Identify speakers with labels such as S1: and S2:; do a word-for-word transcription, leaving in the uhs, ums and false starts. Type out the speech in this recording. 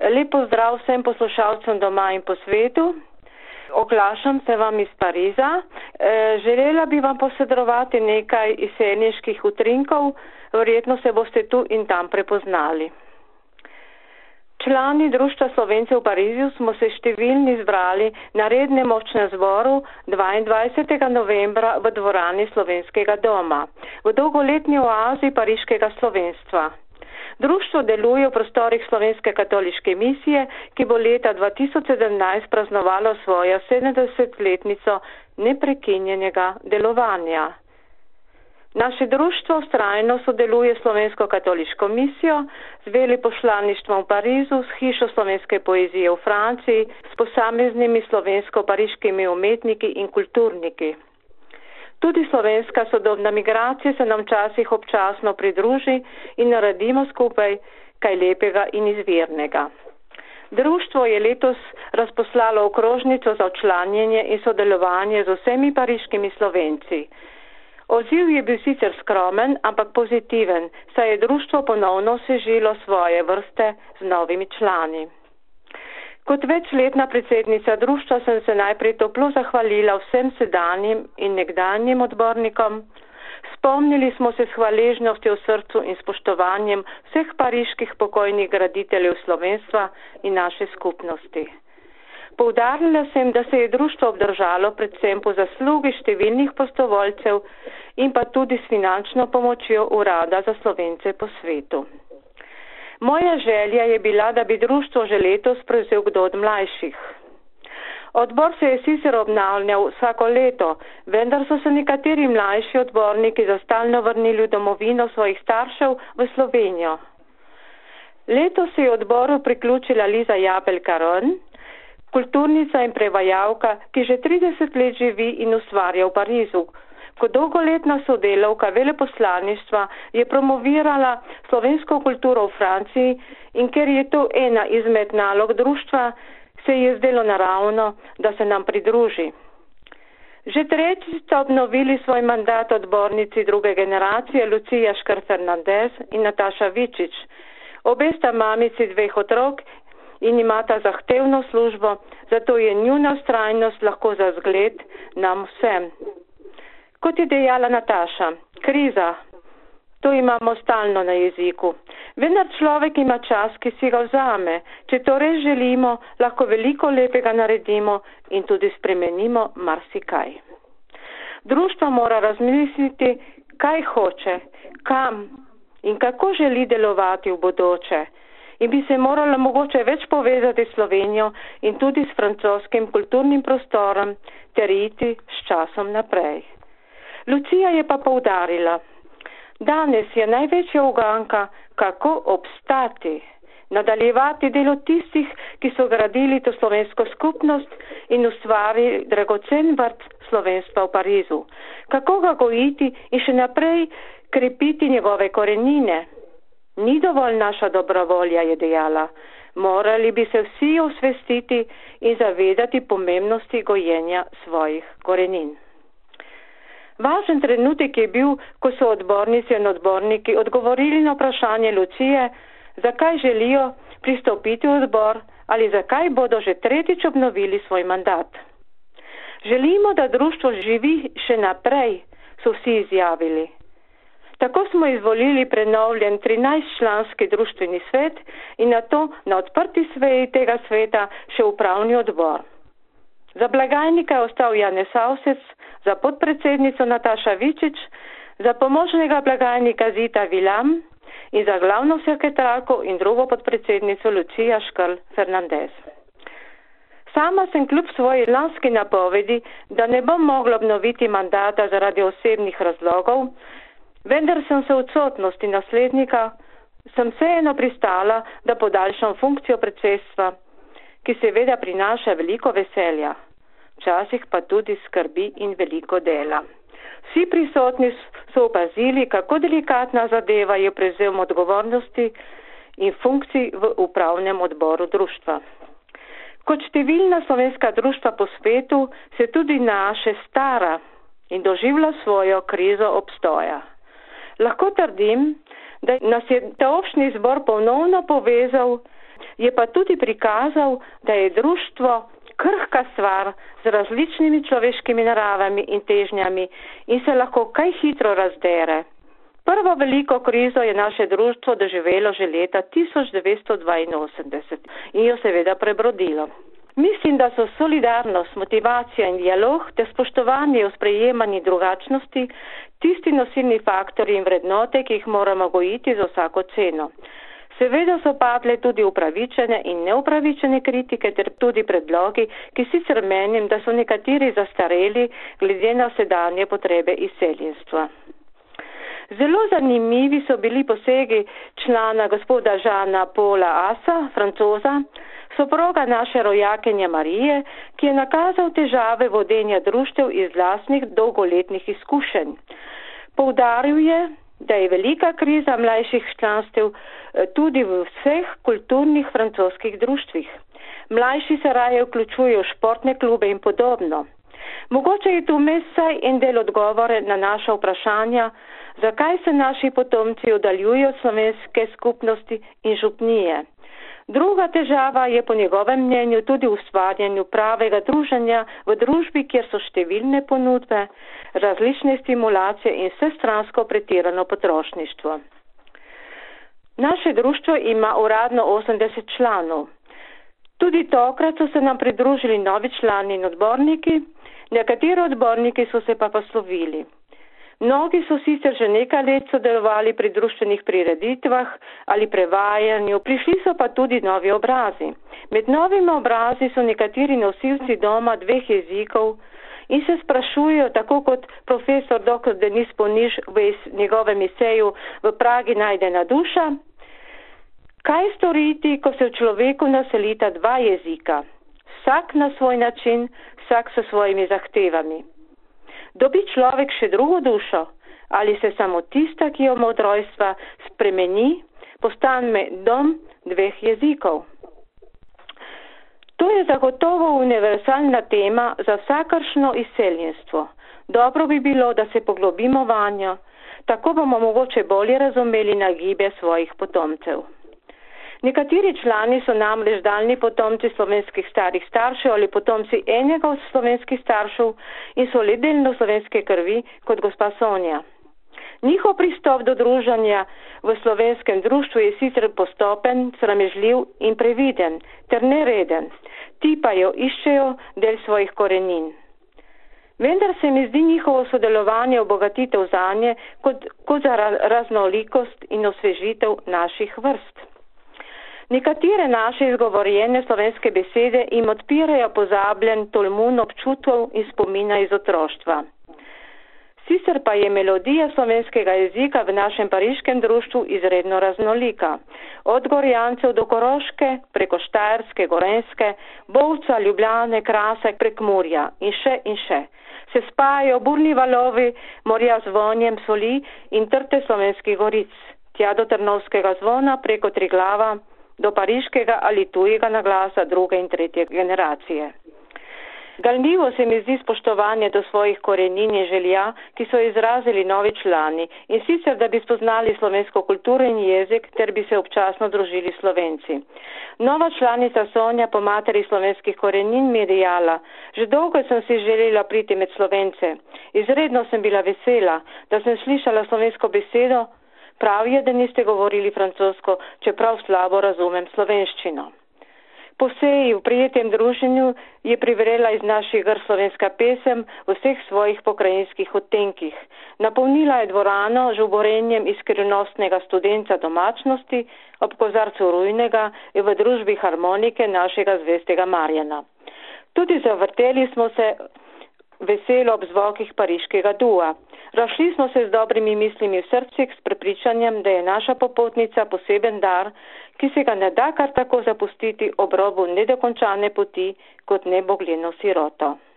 S1: Lep pozdrav vsem poslušalcem doma in po svetu. Oglašam se vam iz Pariza. E, želela bi vam posredovati nekaj jeseniških utrinkov, verjetno se boste tu in tam prepoznali. Člani Društva Slovencev v Parizu smo se številni zbrali na rednem močnem zboru dvaindvajsetega novembra v dvorani Slovenskega doma, v dolgoletni oazi pariškega slovenstva. Društvo deluje v prostorih Slovenske katoliške misije, ki bo leta dva tisoč sedemnajst praznovalo svojo sedemdesetletnico neprekinjenega delovanja. Naše društvo vztrajno sodeluje s Slovensko katoliško misijo, z veleposlaništvom v Parizu, s hišo slovenske poezije v Franciji, s posameznimi slovensko-pariškimi umetniki in kulturniki. Tudi slovenska sodobna migracija se nam včasih občasno pridruži in naredimo skupaj kaj lepega in izvirnega. Društvo je letos razposlalo okrožnico za včlanjenje in sodelovanje z vsemi pariškimi Slovenci. Odziv je bil sicer skromen, ampak pozitiven, saj je društvo ponovno osvežilo svoje vrste z novimi člani. Kot večletna predsednica društva sem se najprej toplo zahvalila vsem sedanjim in nekdanjim odbornikom. Spomnili smo se s hvaležnostjo v srcu in spoštovanjem vseh pariških pokojnih graditeljev slovenstva in naše skupnosti. Poudarila sem, da se je društvo obdržalo predvsem po zaslugi številnih prostovoljcev in pa tudi s finančno pomočjo Urada za Slovence po svetu. Moja želja je bila, da bi društvo že letos prevzel kdo od mlajših. Odbor se je sicer obnavljal vsako leto, vendar so se nekateri mlajši odborniki za stalno vrnili v domovino svojih staršev v Slovenijo. Letos se je odboru priključila Liza Japelj-Caron, kulturnica in prevajalka, ki že trideset let živi in ustvarja v Parizu. Kot dolgoletna sodelavka veleposlaništva je promovirala slovensko kulturo v Franciji in ker je to ena izmed nalog društva, se je zdelo naravno, da se nam pridruži. Že tretjič sta obnovili svoj mandat odbornici druge generacije Lucija Škrc-Fernandez in Nataša Vičič. Obe sta mamici dveh otrok in imata zahtevno službo, zato je njuna vztrajnost lahko za zgled nam vsem. Kot je dejala Nataša, kriza, to imamo stalno na jeziku. Vendar človek ima čas, ki si ga vzame. Če to res želimo, lahko veliko lepega naredimo in tudi spremenimo marsikaj. Društvo mora razmisliti, kaj hoče, kam in kako želi delovati v bodoče. In bi se morala mogoče več povezati s Slovenijo in tudi s francoskim kulturnim prostorom ter iti s časom naprej. Lucija je pa poudarila, danes je največja uganka, kako obstati, nadaljevati delo tistih, ki so gradili to slovensko skupnost in ustvarili dragocen vrt slovenstva v Parizu. Kako ga gojiti in še naprej krepiti njegove korenine. Ni dovolj naša dobra volja, je dejala. Morali bi se vsi osvestiti in zavedati pomembnosti gojenja svojih korenin. Važen trenutek je bil, ko so odbornice in odborniki odgovorili na vprašanje Lucije, zakaj želijo pristopiti v odbor ali zakaj bodo že tretjič obnovili svoj mandat. Želimo, da društvo živi še naprej, so vsi izjavili. Tako smo izvolili prenovljen trinajstčlanski društveni svet in na to na odprti sveji tega sveta še upravni odbor. Za blagajnika je ostal Janez Savsec, za podpredsednico Nataša Vičič, za pomožnega blagajnika Zita Vilam in za glavno sekretarko in drugo podpredsednico Lucija Škrc-Fernandez. Sama sem kljub svoji lanski napovedi, da ne bom mogla obnoviti mandata zaradi osebnih razlogov, vendar sem se v odsotnosti naslednika, sem vseeno pristala, da podaljšam funkcijo predsedstva, ki seveda prinaša veliko veselja, včasih pa tudi skrbi in veliko dela. Vsi prisotni so opazili, kako delikatna zadeva je prevzem odgovornosti in funkcij v upravnem odboru društva. Kot številna slovenska društva po svetu se tudi naše stara in doživlja svojo krizo obstoja. Lahko trdim, da nas je taošnji zbor ponovno povezal Je pa tudi prikazal, da je društvo krhka stvar z različnimi človeškimi naravami in težnjami in se lahko kaj hitro razdere. Prvo veliko krizo je naše društvo doživelo že leta tisoč devetsto dvainosemdeset in jo seveda prebrodilo. Mislim, da so solidarnost, motivacija in dialog ter spoštovanje v sprejemanju drugačnosti tisti nosilni faktori in vrednote, ki jih moramo gojiti za vsako ceno. Seveda so padle tudi upravičene in neupravičene kritike ter tudi predlogi, ki sicer menim, da so nekateri zastareli glede na sedanje potrebe izseljenstva. Zelo zanimivi so bili posegi člana gospoda Žana Pola Asa, Francoza, soproga naše rojakinje Marije, ki je nakazal težave vodenja društev iz lastnih dolgoletnih izkušenj. Poudaril je, da je velika kriza mlajših članstev tudi v vseh kulturnih francoskih društvih. Mlajši se raje vključujejo v športne klube in podobno. Mogoče je tu mesaj en del odgovore na naša vprašanja, zakaj se naši potomci oddaljujejo od slovenske skupnosti in župnije. Druga težava je po njegovem mnenju tudi v ustvarjanju pravega druženja v družbi, kjer so številne ponudbe, različne stimulacije in vsestransko pretirano potrošništvo. Naše društvo ima uradno osemdeset članov. Tudi tokrat so se nam pridružili novi člani in odborniki, nekateri odborniki so se pa poslovili. Mnogi so sicer že nekaj let sodelovali pri društvenih prireditvah ali prevajanju, prišli so pa tudi novi obrazi. Med novimi obrazi so nekateri nosilci doma dveh jezikov in se sprašujejo, tako kot profesor doktor Denis Poniž v njegovem eseju V Pragi najdena duša, kaj storiti, ko se v človeku naselita dva jezika, vsak na svoj način, vsak s svojimi zahtevami. Dobi človek še drugo dušo ali se samo tista, ki jo od rojstva spremeni, postane dom dveh jezikov? To je zagotovo univerzalna tema za vsakršno izseljenstvo. Dobro bi bilo, da se poglobimo vanjo, tako bomo mogoče bolje razumeli nagibe svojih potomcev. Nekateri člani so namreč daljni potomci slovenskih starih staršev ali potomci enega od slovenskih staršev in so le delno slovenske krvi, kot gospa Sonja. Njihov pristop do druženja v slovenskem društvu je sicer postopen, sramežljiv in previden ter nereden. Ti pa jo iščejo del svojih korenin. Vendar se mi zdi njihovo sodelovanje obogatitev zanje kot, kot za raznolikost in osvežitev naših vrst. Nekatere naše izgovorjene slovenske besede jim odpirajo pozabljen tolmun občutkov in spomina iz otroštva. Sicer pa je melodija slovenskega jezika v našem pariškem društvu izredno raznolika. Od Gorjancev do Koroške, preko Štajerske, Gorenjske, Bovca, Ljubljane, Krase, Prekmurja in še in še. Se spajajo burni valovi morja z vonjem soli in trte slovenskih goric, tja do Trnovskega zvona, preko Triglava, do pariškega ali tujega naglasa druge in tretje generacije. Ganljivo se mi zdi spoštovanje do svojih korenin in želja, ki so izrazili novi člani, in sicer, da bi spoznali slovensko kulturo in jezik, ter bi se občasno družili Slovenci. Nova članica Sonja po materi slovenskih korenin mi je dejala: že dolgo sem si želela priti med Slovence. Izredno sem bila vesela, da sem slišala slovensko besedo. Prav je, da niste govorili francosko, čeprav slabo razumem slovenščino. Po seji v prijetnem druženju je privrela iz naših grl slovenska pesem v vseh svojih pokrajinskih odtenkih. Napolnila je dvorano žuborenjem iskrivnostnega studenta domačnosti ob kozarcu rujnega in v družbi harmonike našega zvestega Marjana. Tudi zavrteli smo se veselo ob zvokih pariškega dua. Razšli smo se z dobrimi mislimi v srcih, s prepričanjem, da je naša popotnica poseben dar, ki se ga ne da kar tako zapustiti ob robu nedokončane poti kot nebogljeno siroto.